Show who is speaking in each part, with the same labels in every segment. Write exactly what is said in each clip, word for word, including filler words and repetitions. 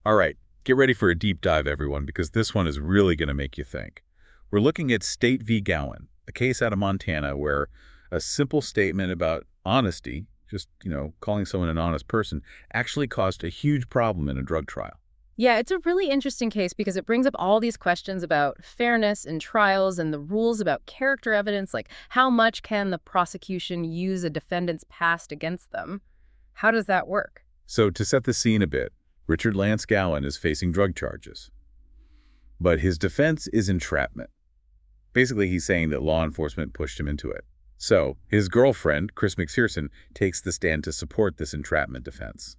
Speaker 1: All right, get ready for a deep dive, everyone, because this one is really going to make you think. We're looking at State v. Gowan, a case out of Montana where a simple statement about honesty, just, you know, calling someone an honest person, actually caused a huge problem in a drug trial.
Speaker 2: Yeah, it's a really interesting case because it brings up all these questions about fairness in trials and the rules about character evidence, like how much can the prosecution use a defendant's past against them? How does that work?
Speaker 1: So to set the scene a bit, Richard Lance Gowan is facing drug charges. But his defense is entrapment. Basically, he's saying that law enforcement pushed him into it. So his girlfriend, Chris McPherson, takes the stand to support this entrapment defense.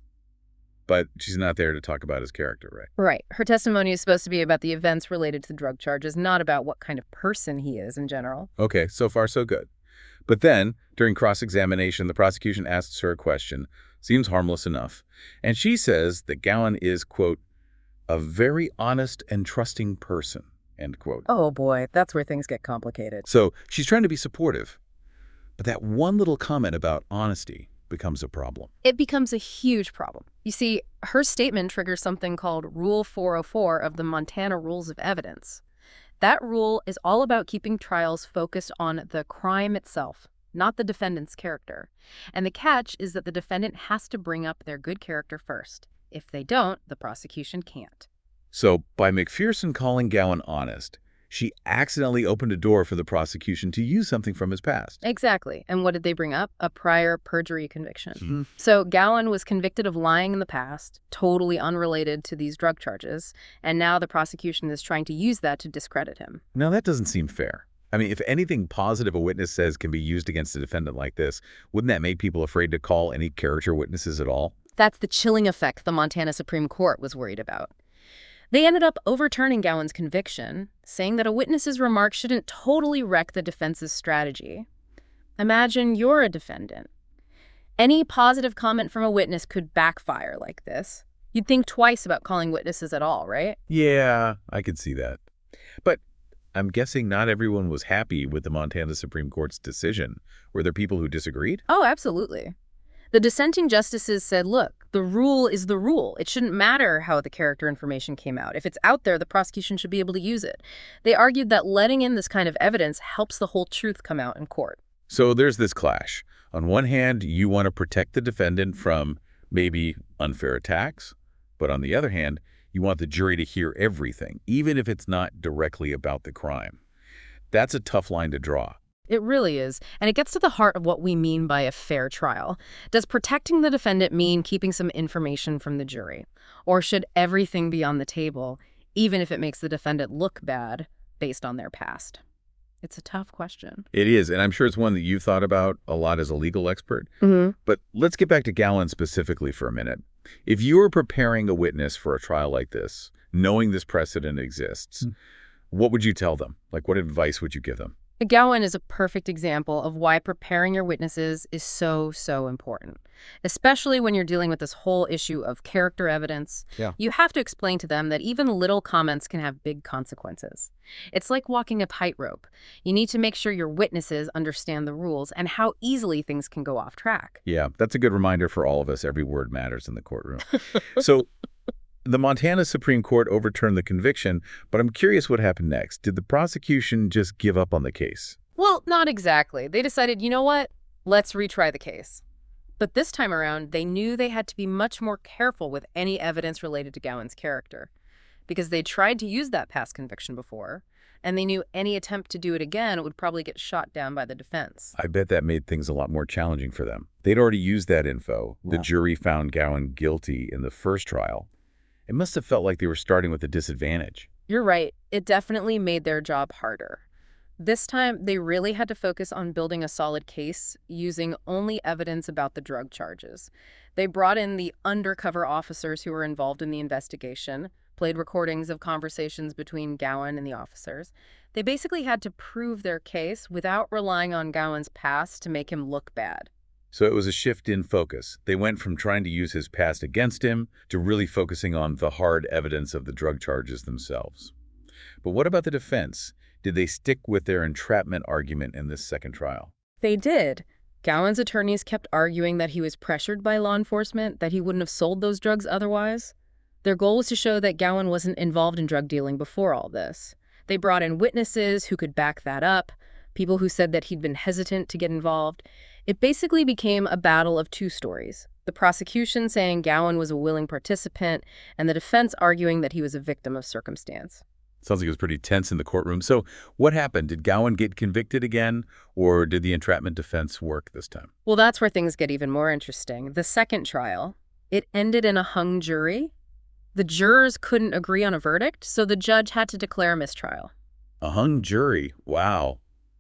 Speaker 1: But she's not there to talk about his character, right?
Speaker 2: Right. Her testimony is supposed to be about the events related to the drug charges, not about what kind of person he is in general.
Speaker 1: Okay, so far so good. But then, during cross-examination, the prosecution asks her a question, seems harmless enough, and she says that Gowan is, quote, a very honest and trusting person, end quote.
Speaker 2: Oh boy, that's where things get complicated.
Speaker 1: So she's trying to be supportive, but that one little comment about honesty becomes a problem.
Speaker 2: It becomes a huge problem. You see, her statement triggers something called Rule four oh four of the Montana Rules of Evidence. That rule is all about keeping trials focused on the crime itself, not the defendant's character. And the catch is that the defendant has to bring up their good character first. If they don't, the prosecution can't.
Speaker 1: So by McPherson calling Gowan honest, she accidentally opened a door for the prosecution to use something from his past.
Speaker 2: Exactly. And what did they bring up? A prior perjury conviction.
Speaker 1: Mm-hmm.
Speaker 2: So Gowan was convicted of lying in the past, totally unrelated to these drug charges, and now the prosecution is trying to use that to discredit him.
Speaker 1: Now, that doesn't seem fair. I mean, if anything positive a witness says can be used against a defendant like this, wouldn't that make people afraid to call any character witnesses at all?
Speaker 2: That's the chilling effect the Montana Supreme Court was worried about. They ended up overturning Gowan's conviction, saying that a witness's remarks shouldn't totally wreck the defense's strategy. Imagine you're a defendant. Any positive comment from a witness could backfire like this. You'd think twice about calling witnesses at all, right?
Speaker 1: Yeah, I could see that. But I'm guessing not everyone was happy with the Montana Supreme Court's decision. Were there people who disagreed?
Speaker 2: Oh, absolutely. The dissenting justices said, look, the rule is the rule. It shouldn't matter how the character information came out. If it's out there, the prosecution should be able to use it. They argued that letting in this kind of evidence helps the whole truth come out in court.
Speaker 1: So there's this clash. On one hand, you want to protect the defendant from maybe unfair attacks, but on the other hand, you want the jury to hear everything, even if it's not directly about the crime. That's a tough line to draw.
Speaker 2: It really is, and it gets to the heart of what we mean by a fair trial. Does protecting the defendant mean keeping some information from the jury? Or should everything be on the table, even if it makes the defendant look bad based on their past? It's a tough question.
Speaker 1: It is, and I'm sure it's one that you've thought about a lot as a legal expert.
Speaker 2: Mm-hmm.
Speaker 1: But let's get back to Gowan specifically for a minute. If you were preparing a witness for a trial like this, knowing this precedent exists, mm. what would you tell them? Like, what advice would you give them?
Speaker 2: Gowan is a perfect example of why preparing your witnesses is so, so important, especially when you're dealing with this whole issue of character evidence.
Speaker 1: Yeah.
Speaker 2: You have to explain to them that even little comments can have big consequences. It's like walking a tightrope. You need to make sure your witnesses understand the rules and how easily things can go off track.
Speaker 1: Yeah, that's a good reminder for all of us. Every word matters in the courtroom. So the Montana Supreme Court overturned the conviction, but I'm curious what happened next. Did the prosecution just give up on the case?
Speaker 2: Well, not exactly. They decided, you know what? Let's retry the case. But this time around, they knew they had to be much more careful with any evidence related to Gowan's character, because they tried to use that past conviction before, and they knew any attempt to do it again would probably get shot down by the defense.
Speaker 1: I bet that made things a lot more challenging for them. They'd already used that info. The
Speaker 2: Yeah.
Speaker 1: jury found Gowan guilty in the first trial. It must have felt like they were starting with a disadvantage.
Speaker 2: You're right. It definitely made their job harder. This time, they really had to focus on building a solid case using only evidence about the drug charges. They brought in the undercover officers who were involved in the investigation, played recordings of conversations between Gowan and the officers. They basically had to prove their case without relying on Gowan's past to make him look bad.
Speaker 1: So it was a shift in focus. They went from trying to use his past against him to really focusing on the hard evidence of the drug charges themselves. But what about the defense? Did they stick with their entrapment argument in this second trial?
Speaker 2: They did. Gowan's attorneys kept arguing that he was pressured by law enforcement, that he wouldn't have sold those drugs otherwise. Their goal was to show that Gowan wasn't involved in drug dealing before all this. They brought in witnesses who could back that up, people who said that he'd been hesitant to get involved. It basically became a battle of two stories. The prosecution saying Gowan was a willing participant, and the defense arguing that he was a victim of circumstance.
Speaker 1: Sounds like it was pretty tense in the courtroom. So what happened? Did Gowan get convicted again, or did the entrapment defense work this time?
Speaker 2: Well, that's where things get even more interesting. The second trial, it ended in a hung jury. The jurors couldn't agree on a verdict, so the judge had to declare a mistrial.
Speaker 1: A hung jury. Wow.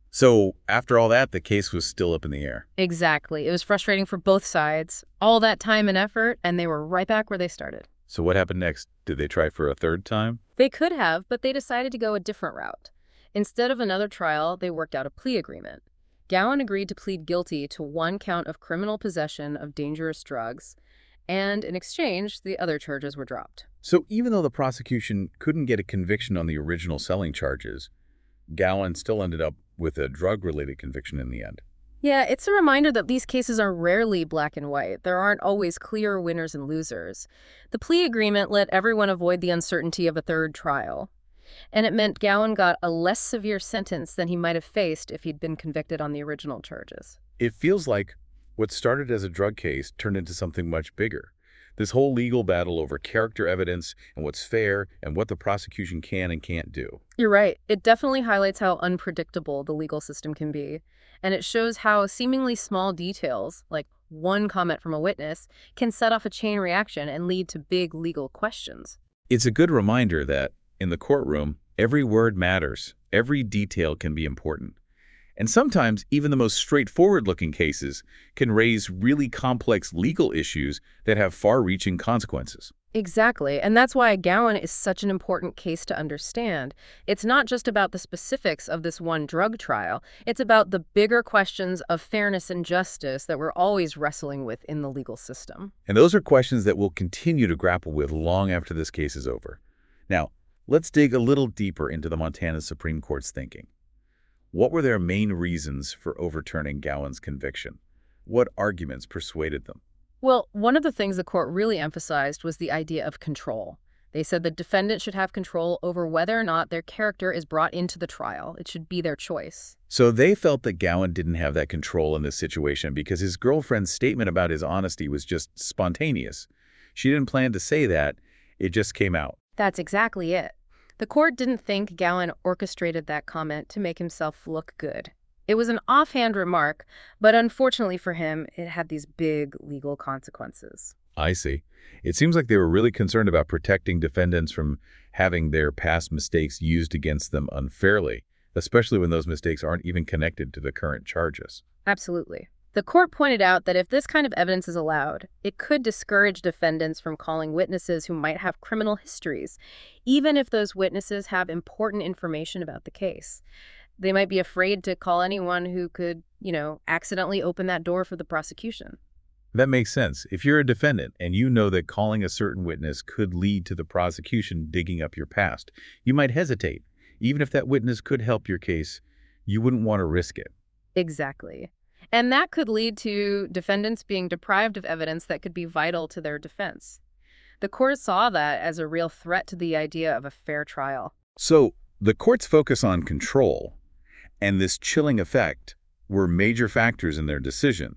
Speaker 1: So after all that, the case was still up in the air.
Speaker 2: Exactly. It was frustrating for both sides. All that time and effort, and they were right back where they started.
Speaker 1: So what happened next? Did they try for a third time?
Speaker 2: They could have, but they decided to go a different route. Instead of another trial, they worked out a plea agreement. Gowan agreed to plead guilty to one count of criminal possession of dangerous drugs, and in exchange, the other charges were dropped.
Speaker 1: So even though the prosecution couldn't get a conviction on the original selling charges, Gowan still ended up with a drug-related conviction in the end.
Speaker 2: Yeah, it's a reminder that these cases are rarely black and white. There aren't always clear winners and losers. The plea agreement let everyone avoid the uncertainty of a third trial, and it meant Gowan got a less severe sentence than he might have faced if he'd been convicted on the original charges.
Speaker 1: It feels like what started as a drug case turned into something much bigger. This whole legal battle over character evidence and what's fair and what the prosecution can and can't do.
Speaker 2: You're right. It definitely highlights how unpredictable the legal system can be. And it shows how seemingly small details, like one comment from a witness, can set off a chain reaction and lead to big legal questions.
Speaker 1: It's a good reminder that, in the courtroom, every word matters. Every detail can be important. And sometimes, even the most straightforward-looking cases can raise really complex legal issues that have far-reaching consequences.
Speaker 2: Exactly, and that's why Gowan is such an important case to understand. It's not just about the specifics of this one drug trial. It's about the bigger questions of fairness and justice that we're always wrestling with in the legal system.
Speaker 1: And those are questions that we'll continue to grapple with long after this case is over. Now, let's dig a little deeper into the Montana Supreme Court's thinking. What were their main reasons for overturning Gowan's conviction? What arguments persuaded them?
Speaker 2: Well, one of the things the court really emphasized was the idea of control. They said the defendant should have control over whether or not their character is brought into the trial. It should be their choice.
Speaker 1: So they felt that Gowan didn't have that control in this situation because his girlfriend's statement about his honesty was just spontaneous. She didn't plan to say that. It just came out.
Speaker 2: That's exactly it. The court didn't think Gowan orchestrated that comment to make himself look good. It was an offhand remark, but unfortunately for him, it had these big legal consequences.
Speaker 1: I see. It seems like they were really concerned about protecting defendants from having their past mistakes used against them unfairly, especially when those mistakes aren't even connected to the current charges.
Speaker 2: Absolutely. The court pointed out that if this kind of evidence is allowed, it could discourage defendants from calling witnesses who might have criminal histories, even if those witnesses have important information about the case. They might be afraid to call anyone who could, you know, accidentally open that door for the prosecution.
Speaker 1: That makes sense. If you're a defendant and you know that calling a certain witness could lead to the prosecution digging up your past, you might hesitate. Even if that witness could help your case, you wouldn't want to risk it.
Speaker 2: Exactly. And that could lead to defendants being deprived of evidence that could be vital to their defense. The court saw that as a real threat to the idea of a fair trial.
Speaker 1: So the court's focus on control and this chilling effect were major factors in their decision.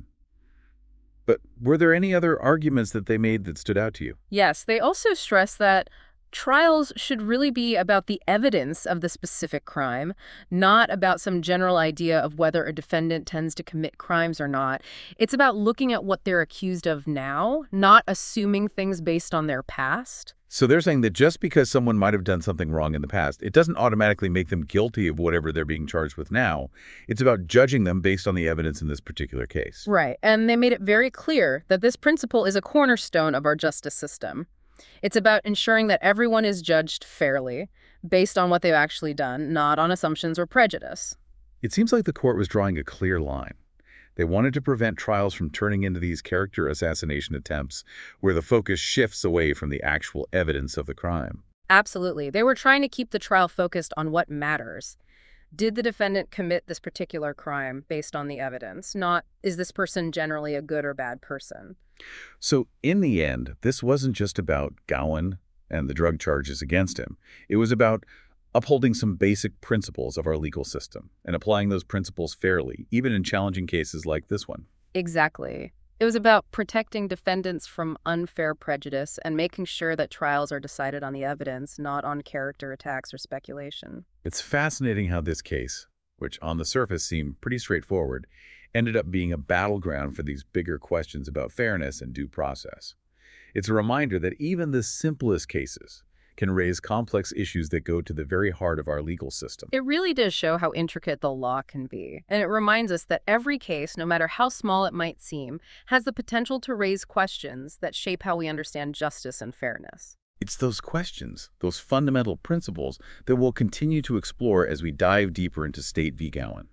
Speaker 1: But were there any other arguments that they made that stood out to you?
Speaker 2: Yes, they also stressed that trials should really be about the evidence of the specific crime, not about some general idea of whether a defendant tends to commit crimes or not. It's about looking at what they're accused of now, not assuming things based on their past.
Speaker 1: So they're saying that just because someone might have done something wrong in the past, it doesn't automatically make them guilty of whatever they're being charged with now. It's about judging them based on the evidence in this particular case.
Speaker 2: Right, and they made it very clear that this principle is a cornerstone of our justice system. It's about ensuring that everyone is judged fairly, based on what they've actually done, not on assumptions or prejudice.
Speaker 1: It seems like the court was drawing a clear line. They wanted to prevent trials from turning into these character assassination attempts where the focus shifts away from the actual evidence of the crime.
Speaker 2: Absolutely. They were trying to keep the trial focused on what matters. Did the defendant commit this particular crime based on the evidence, not is this person generally a good or bad person?
Speaker 1: So in the end, this wasn't just about Gowan and the drug charges against him. It was about upholding some basic principles of our legal system and applying those principles fairly, even in challenging cases like this one.
Speaker 2: Exactly. It was about protecting defendants from unfair prejudice and making sure that trials are decided on the evidence, not on character attacks or speculation.
Speaker 1: It's fascinating how this case, which on the surface seemed pretty straightforward, ended up being a battleground for these bigger questions about fairness and due process. It's a reminder that even the simplest cases can raise complex issues that go to the very heart of our legal system.
Speaker 2: It really does show how intricate the law can be, and it reminds us that every case, no matter how small it might seem, has the potential to raise questions that shape how we understand justice and fairness.
Speaker 1: It's those questions, those fundamental principles, that we'll continue to explore as we dive deeper into State v. Gowan.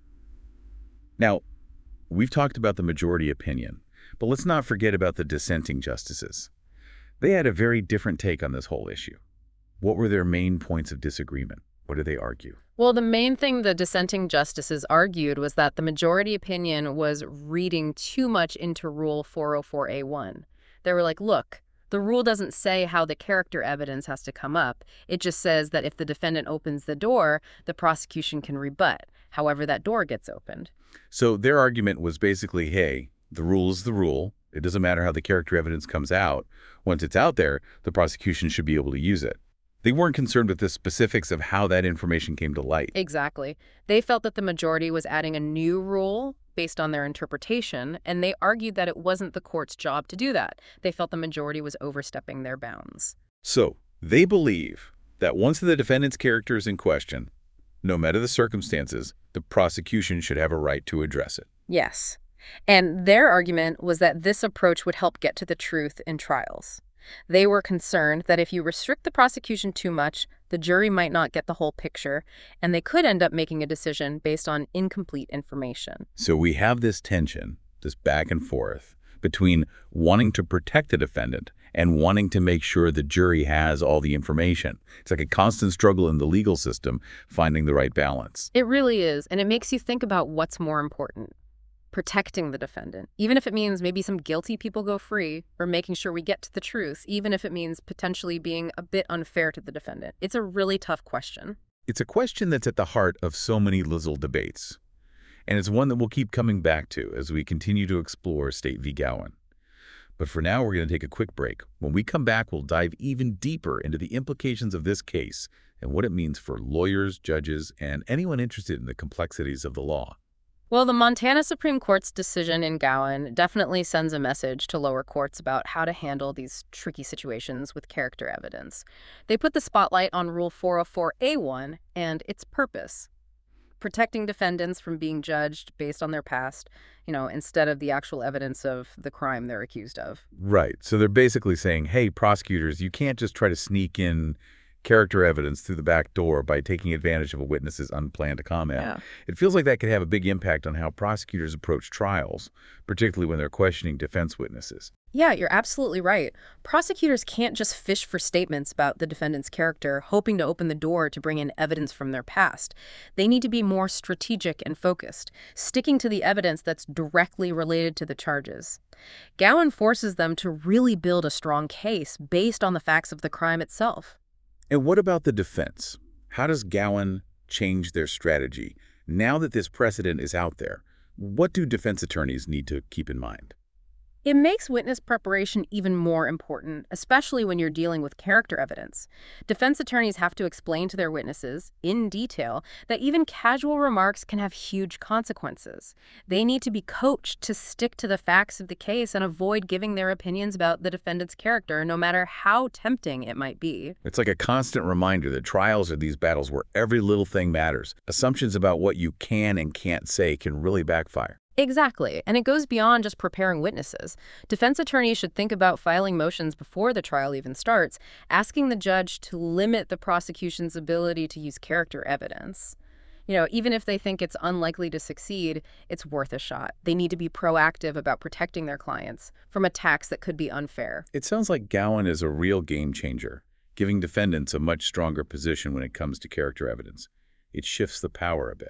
Speaker 1: Now, we've talked about the majority opinion, but let's not forget about the dissenting justices. They had a very different take on this whole issue. What were their main points of disagreement? What did they argue?
Speaker 2: Well, the main thing the dissenting justices argued was that the majority opinion was reading too much into Rule four oh four A one. They were like, look, the rule doesn't say how the character evidence has to come up. It just says that if the defendant opens the door, the prosecution can rebut, however that door gets opened.
Speaker 1: So their argument was basically, hey, the rule is the rule. It doesn't matter how the character evidence comes out. Once it's out there, the prosecution should be able to use it. They weren't concerned with the specifics of how that information came to light.
Speaker 2: Exactly. They felt that the majority was adding a new rule based on their interpretation, and they argued that it wasn't the court's job to do that. They felt the majority was overstepping their bounds.
Speaker 1: So they believe that once the defendant's character is in question, no matter the circumstances, the prosecution should have a right to address it.
Speaker 2: Yes. And their argument was that this approach would help get to the truth in trials. They were concerned that if you restrict the prosecution too much, the jury might not get the whole picture, and they could end up making a decision based on incomplete information.
Speaker 1: So we have this tension, this back and forth, between wanting to protect the defendant and wanting to make sure the jury has all the information. It's like a constant struggle in the legal system, finding the right balance.
Speaker 2: It really is, and it makes you think about what's more important. Protecting the defendant, even if it means maybe some guilty people go free, or making sure we get to the truth, even if it means potentially being a bit unfair to the defendant. It's a really tough question.
Speaker 1: It's a question that's at the heart of so many legal debates, and it's one that we'll keep coming back to as we continue to explore State v. Gowan. But for now, we're going to take a quick break. When we come back, we'll dive even deeper into the implications of this case and what it means for lawyers, judges, and anyone interested in the complexities of the law.
Speaker 2: Well, the Montana Supreme Court's decision in Gowan definitely sends a message to lower courts about how to handle these tricky situations with character evidence. They put the spotlight on Rule four oh four A one and its purpose: protecting defendants from being judged based on their past, you know, instead of the actual evidence of the crime they're accused of.
Speaker 1: Right. So they're basically saying, hey, prosecutors, you can't just try to sneak in character evidence through the back door by taking advantage of a witness's unplanned comment.
Speaker 2: Yeah.
Speaker 1: It feels like that could have a big impact on how prosecutors approach trials, particularly when they're questioning defense witnesses.
Speaker 2: Yeah, you're absolutely right. Prosecutors can't just fish for statements about the defendant's character, hoping to open the door to bring in evidence from their past. They need to be more strategic and focused, sticking to the evidence that's directly related to the charges. Gowan forces them to really build a strong case based on the facts of the crime itself.
Speaker 1: And what about the defense? How does Gowan change their strategy? Now that this precedent is out there, what do defense attorneys need to keep in mind?
Speaker 2: It makes witness preparation even more important, especially when you're dealing with character evidence. Defense attorneys have to explain to their witnesses, in detail, that even casual remarks can have huge consequences. They need to be coached to stick to the facts of the case and avoid giving their opinions about the defendant's character, no matter how tempting it might be.
Speaker 1: It's like a constant reminder that trials are these battles where every little thing matters. Assumptions about what you can and can't say can really backfire.
Speaker 2: Exactly, and it goes beyond just preparing witnesses. Defense attorneys should think about filing motions before the trial even starts, asking the judge to limit the prosecution's ability to use character evidence. You know, even if they think it's unlikely to succeed, it's worth a shot. They need to be proactive about protecting their clients from attacks that could be unfair.
Speaker 1: It sounds like Gowan is a real game changer, giving defendants a much stronger position when it comes to character evidence. It shifts the power a bit.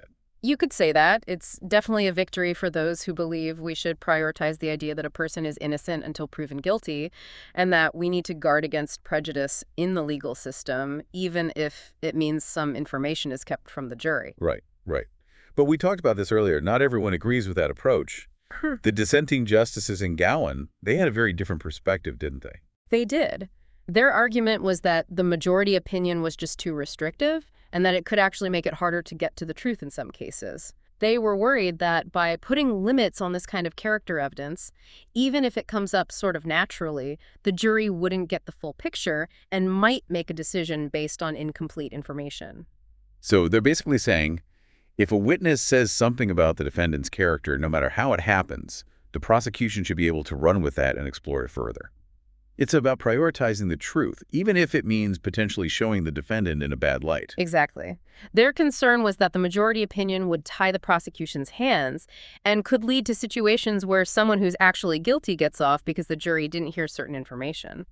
Speaker 2: You could say that. It's definitely a victory for those who believe we should prioritize the idea that a person is innocent until proven guilty, and that we need to guard against prejudice in the legal system, even if it means some information is kept from the jury.
Speaker 1: Right, right. But we talked about this earlier. Not everyone agrees with that approach. The dissenting justices in Gowan, they had a very different perspective, didn't they?
Speaker 2: They did. Their argument was that the majority opinion was just too restrictive and that it could actually make it harder to get to the truth in some cases. They were worried that by putting limits on this kind of character evidence, even if it comes up sort of naturally, the jury wouldn't get the full picture and might make a decision based on incomplete information.
Speaker 1: So they're basically saying, if a witness says something about the defendant's character, no matter how it happens, the prosecution should be able to run with that and explore it further. It's about prioritizing the truth, even if it means potentially showing the defendant in a bad light.
Speaker 2: Exactly. Their concern was that the majority opinion would tie the prosecution's hands and could lead to situations where someone who's actually guilty gets off because the jury didn't hear certain information.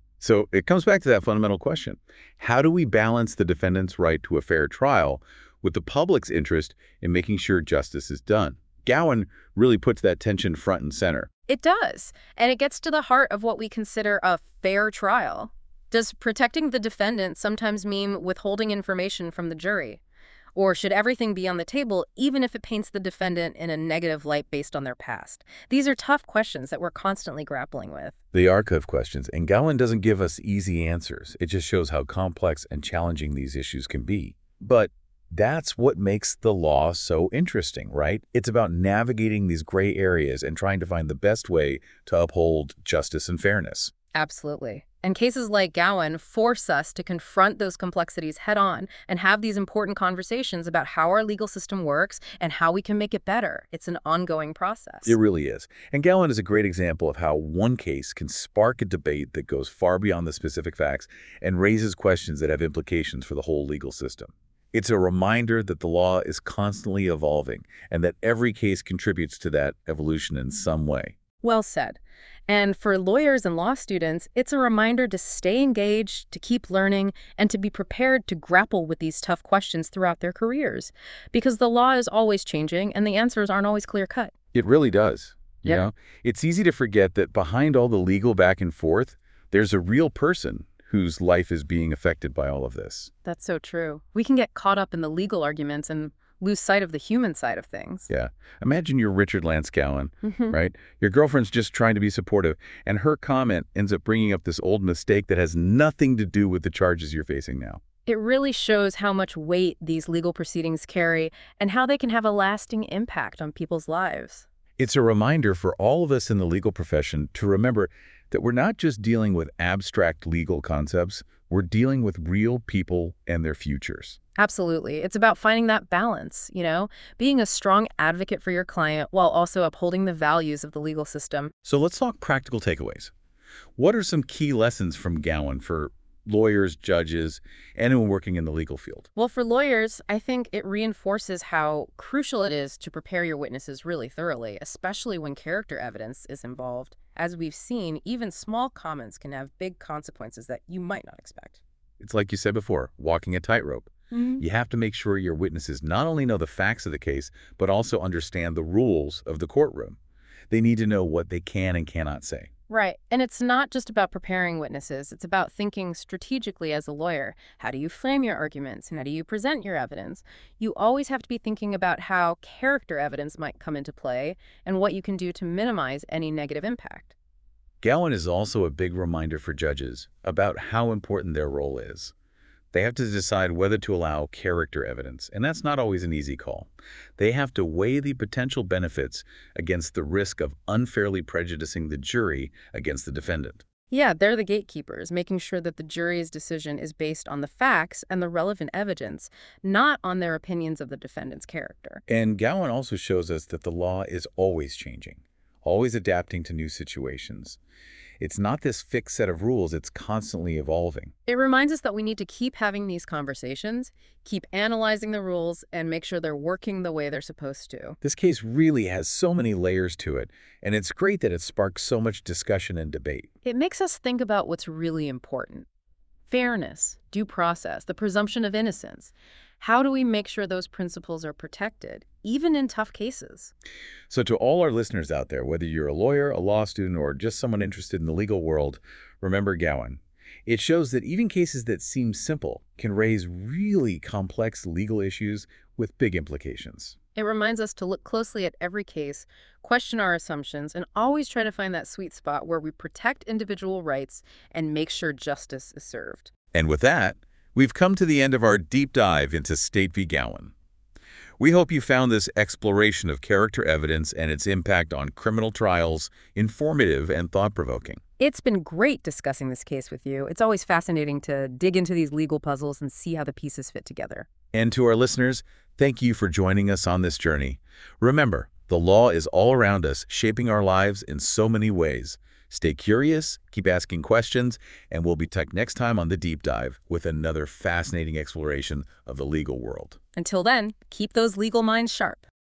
Speaker 1: So it comes back to that fundamental question. How do we balance the defendant's right to a fair trial with the public's interest in making sure justice is done? Gowan really puts that tension front and center.
Speaker 2: It does, and it gets to the heart of what we consider a fair trial. Does protecting the defendant sometimes mean withholding information from the jury? Or should everything be on the table, even if it paints the defendant in a negative light based on their past? These are tough questions that we're constantly grappling with.
Speaker 1: They are tough questions, and Gowan doesn't give us easy answers. It just shows how complex and challenging these issues can be. But that's what makes the law so interesting, right? It's about navigating these gray areas and trying to find the best way to uphold justice and fairness.
Speaker 2: Absolutely. And cases like Gowan force us to confront those complexities head on and have these important conversations about how our legal system works and how we can make it better. It's an ongoing process.
Speaker 1: It really is. And Gowan is a great example of how one case can spark a debate that goes far beyond the specific facts and raises questions that have implications for the whole legal system. It's a reminder that the law is constantly evolving and that every case contributes to that evolution in some way.
Speaker 2: Well said. And for lawyers and law students, it's a reminder to stay engaged, to keep learning, and to be prepared to grapple with these tough questions throughout their careers. Because the law is always changing and the answers aren't always clear-cut.
Speaker 1: It really does. You
Speaker 2: Yep.
Speaker 1: know, it's easy to forget that behind all the legal back and forth, there's a real person whose life is being affected by all of this.
Speaker 2: That's so true. We can get caught up in the legal arguments and lose sight of the human side of things.
Speaker 1: Yeah. Imagine you're Richard Lance Gowan,
Speaker 2: Mhm.
Speaker 1: right? Your girlfriend's just trying to be supportive, and her comment ends up bringing up this old mistake that has nothing to do with the charges you're facing now.
Speaker 2: It really shows how much weight these legal proceedings carry and how they can have a lasting impact on people's lives.
Speaker 1: It's a reminder for all of us in the legal profession to remember that we're not just dealing with abstract legal concepts, we're dealing with real people and their futures.
Speaker 2: Absolutely. It's about finding that balance, you know, being a strong advocate for your client while also upholding the values of the legal system.
Speaker 1: So let's talk practical takeaways. What are some key lessons from Gowan for lawyers, judges, anyone working in the legal field?
Speaker 2: Well, for lawyers, I think it reinforces how crucial it is to prepare your witnesses really thoroughly, especially when character evidence is involved. As we've seen, even small comments can have big consequences that you might not expect.
Speaker 1: It's like you said before, walking a tightrope.
Speaker 2: Mm-hmm.
Speaker 1: You have to make sure your witnesses not only know the facts of the case, but also understand the rules of the courtroom. They need to know what they can and cannot say.
Speaker 2: Right. And it's not just about preparing witnesses. It's about thinking strategically as a lawyer. How do you frame your arguments and how do you present your evidence? You always have to be thinking about how character evidence might come into play and what you can do to minimize any negative impact.
Speaker 1: Gowan is also a big reminder for judges about how important their role is. They have to decide whether to allow character evidence, and that's not always an easy call. They have to weigh the potential benefits against the risk of unfairly prejudicing the jury against the defendant.
Speaker 2: Yeah, they're the gatekeepers, making sure that the jury's decision is based on the facts and the relevant evidence, not on their opinions of the defendant's character.
Speaker 1: And Gowan also shows us that the law is always changing, always adapting to new situations. It's not this fixed set of rules, it's constantly evolving.
Speaker 2: It reminds us that we need to keep having these conversations, keep analyzing the rules, and make sure they're working the way they're supposed to.
Speaker 1: This case really has so many layers to it, and it's great that it sparks so much discussion and debate.
Speaker 2: It makes us think about what's really important. Fairness, due process, the presumption of innocence. How do we make sure those principles are protected, even in tough cases?
Speaker 1: So to all our listeners out there, whether you're a lawyer, a law student, or just someone interested in the legal world, remember Gowan. It shows that even cases that seem simple can raise really complex legal issues with big implications.
Speaker 2: It reminds us to look closely at every case, question our assumptions, and always try to find that sweet spot where we protect individual rights and make sure justice is served.
Speaker 1: And with that, we've come to the end of our deep dive into State v. Gowan. We hope you found this exploration of character evidence and its impact on criminal trials informative and thought-provoking.
Speaker 2: It's been great discussing this case with you. It's always fascinating to dig into these legal puzzles and see how the pieces fit together.
Speaker 1: And to our listeners, thank you for joining us on this journey. Remember, the law is all around us, shaping our lives in so many ways. Stay curious, keep asking questions, and we'll be back next time on The Deep Dive with another fascinating exploration of the legal world.
Speaker 2: Until then, keep those legal minds sharp.